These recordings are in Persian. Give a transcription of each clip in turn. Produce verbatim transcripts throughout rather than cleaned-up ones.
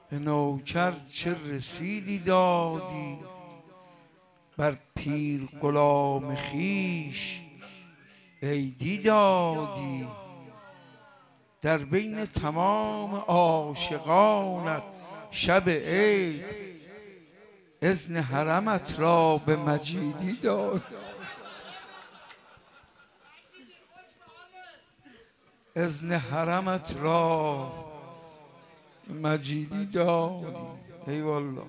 به نوکر چه رسیدی دادی، بر پیر غلام خویش عیدی دادی. در بین تمام عاشقانت شب عید، اذن حرمت را به مجیدی داد. اذن حرمت را مجیدی دادی. ای والله.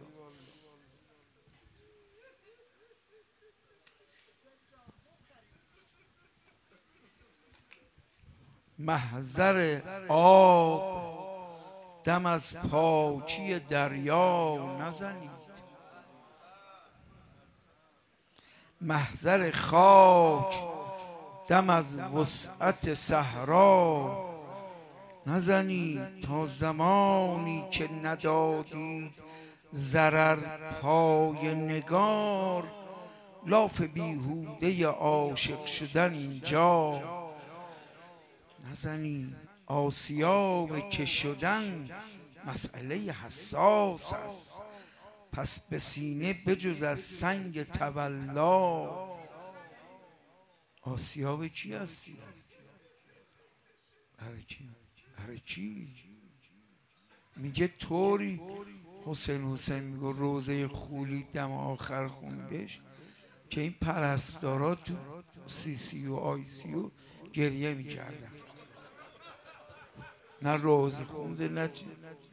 محضر آب دم از پاکی دریا نزنید، محضر خاک دم از وسعت صحرا نزنید. تا زمانی که ندادید ضرر پای نگار، لاف بیهوده عاشق شدن اینجا نزنید. آسیاب که شدن مسئله حساس است، پس به سینه بجز از سنگ تولا. آسیاب کی هستی؟ برای کی؟ برای کی؟ میگه طوری حسین حسین میگه روزه خولی دم آخر خوندش که این پرستارا تو سی سی و آی سی و گریه میکردن. نه روزه خونده نه چی.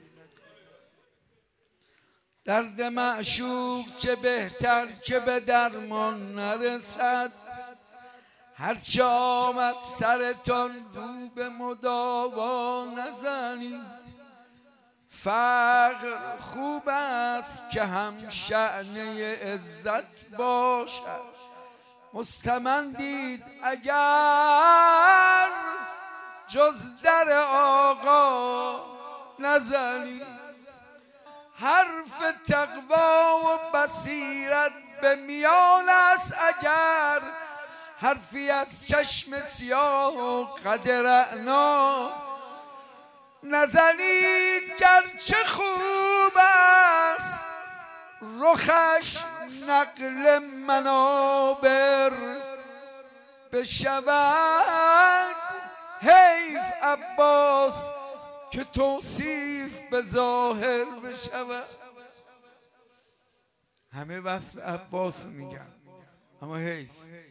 درد معشوق چه بهتر که به درمان نرسد، هرچه آمد سرتان رو به مداوا نزنید. فقر خوب است که هم شأنه عزت باشد، مستمندید اگر جز در آقا نزنید. حرف تقوا و بصیرت به میان است اگر حرفی از چشم سیاه و قد رعنا نزنید. گرچه خوب است رخش نقل منابر بشود، حیف عباس که توصیف به ظاهر بشود. همه وصف عباس میگن اما حیف.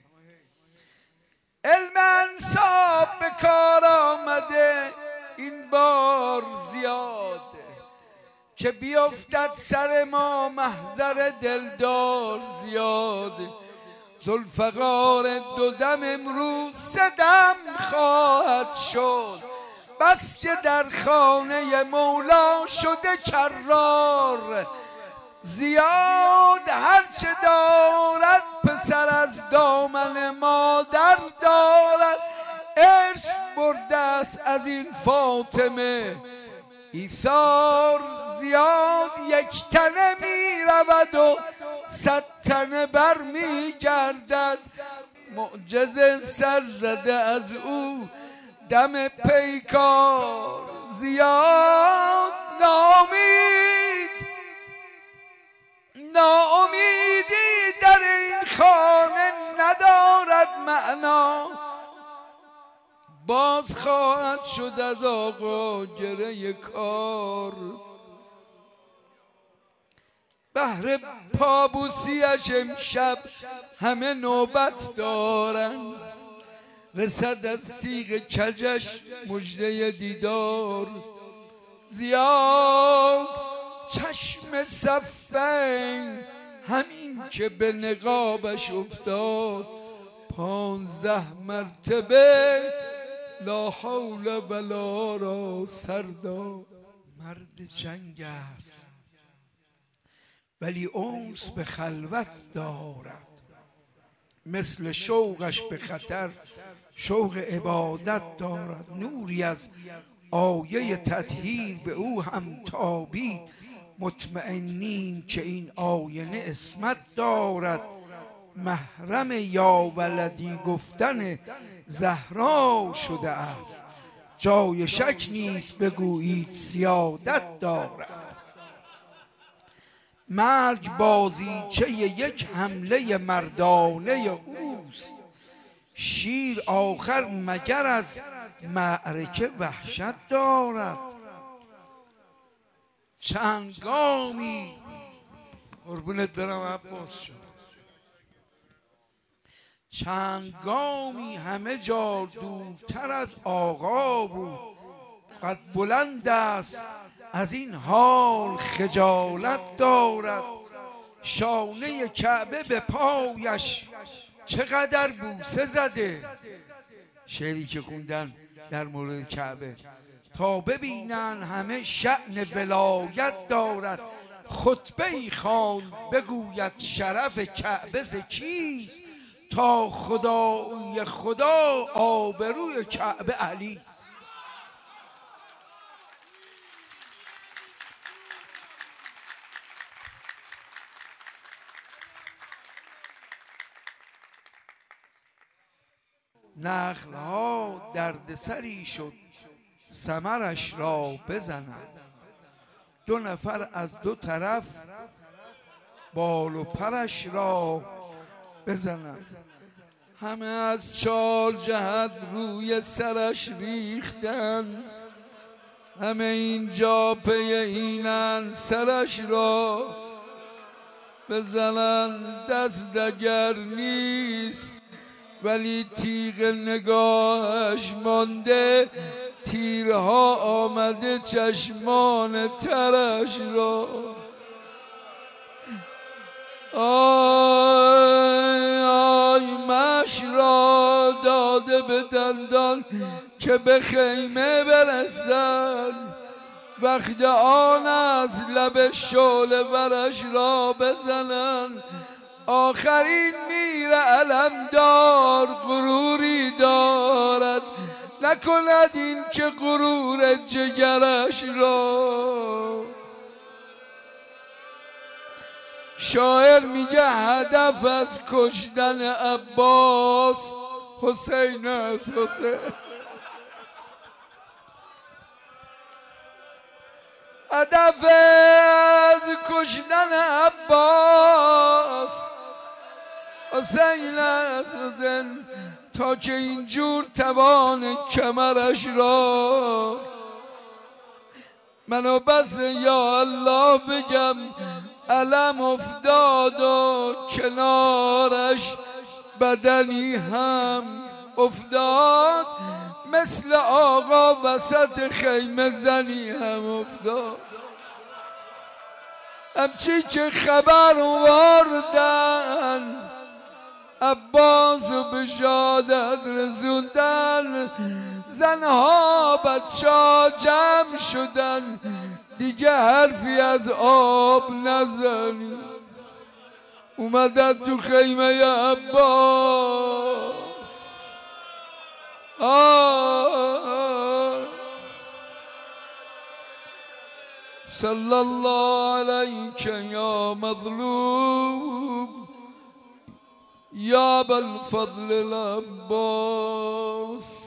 علم انساب به کار آمده این بار زیاده، که بیفتد سر ما محضر دلدار زیاده. ذوالفقار دو دم امروز سه دم خواهد شد، بس که در خانه مولا شده کرار زیاد. هرچه دارد پسر از دامن مادر دارد، ارث برده است از این فاطمه ایثار زیاد. یک تنه می رود و صد تنه بر می گردد، معجزه سر زده از او دم پیکار زیاد. ناامید ناامیدی در این خانه ندارد معنا، باز خواهد شد از آقا گره کار. بهر پابوسیش امشب همه نوبت دارند، رسد از تیغ کجش مژده دیدار زیاد. چشم صفین همین که به نقابش افتاد، پانزده مرتبه لا حول ولا را سر داد. مرد جنگ است ولی انس به خلوت دارد، مثل شوقش به خطر شوق عبادت دارد. نوری از آیه تطهیر به او هم تابید، مطمئنیم که این آینه اسمت دارد. محرم یا ولدی گفتن زهرا شده است، جای شک نیست بگویید سیادت دارد. مرگ بازیچه یک حمله مردانه اوست. شیر آخر مگر از معرکه وحشت دارد. چند گامی قربونت برم عباس شد، چند گامی همه جا دورتر از آقا بود. قد بلند است از این حال خجالت دارد. شانه کعبه به پایش چقدر بوسه زده. شعری که خوندن در مورد کعبه تا ببینن همه شأن ولایت دارد. خطبه ای خواند بگوید شرف کعبه ز کیست. تا خدای خدا آبروی کعبه علی است. نخلها دردسری شد ثمرش را بزنند. دو نفر از دو طرف بال و پرش را بزنند. همه از چار جهت روی سرش ریختن. همه اینجا پی اینن سرش را بزنن. دست دگر نیست ولی تیغ نگاهش مانده. تیرها آمده چشمان ترش را. آی آی مش را داده به دندان که به خیمه برسد. وقت آن از لب شعله ورش را بزنن. آخرین میر علمدار غروری دارد. نکند این که غرور جگرش را. شاعر میگه هدف از کشتن عباس حسین است. حسین هدف از کشتن عباس حسین است. حسین تا که اینجور توان کمرش را. منو بس یا الله بگم علم افتاد و کنارش بدنی هم افتاد. مثل آقا وسط خیمه زنی هم افتاد. همچی که خبر وردن عباس و به شهادت رسوندن. زنها بچه‌ها جمع شدن. دیگه حرفی از آب نزنی. اومدن تو خیمه عباس. آه صلی الله علیک یا مظلوم یا بالفضل العباس.